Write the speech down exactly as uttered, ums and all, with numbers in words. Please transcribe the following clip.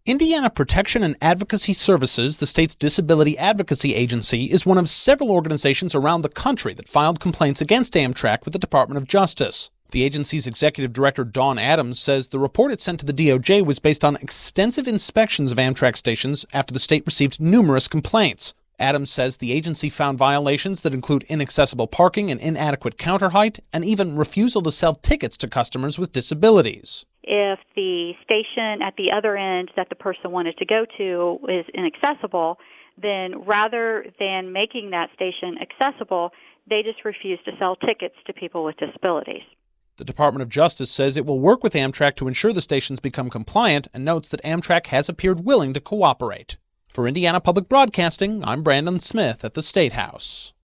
Indiana Protection and Advocacy Services, the state's disability advocacy agency, is one of several organizations around the country that filed complaints against Amtrak with the Department of Justice. The agency's executive director, Dawn Adams, says the report it sent to the D O J was based on extensive inspections of Amtrak stations after the state received numerous complaints. Adams says the agency found violations that include inaccessible parking and inadequate counter height, and even refusal to sell tickets to customers with disabilities. If the station at the other end that the person wanted to go to is inaccessible, then rather than making that station accessible, they just refuse to sell tickets to people with disabilities. The Department of Justice says it will work with Amtrak to ensure the stations become compliant and notes that Amtrak has appeared willing to cooperate. For Indiana Public Broadcasting, I'm Brandon Smith at the State House.